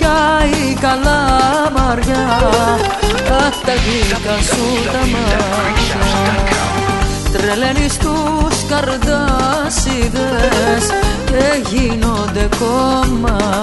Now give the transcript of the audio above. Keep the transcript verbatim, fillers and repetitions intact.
πιάει καλαμαριά απ' τα δικά σου τα μάτια. Τρελαίνεις τους καρδάσιδες και γίνονται κομμάτια.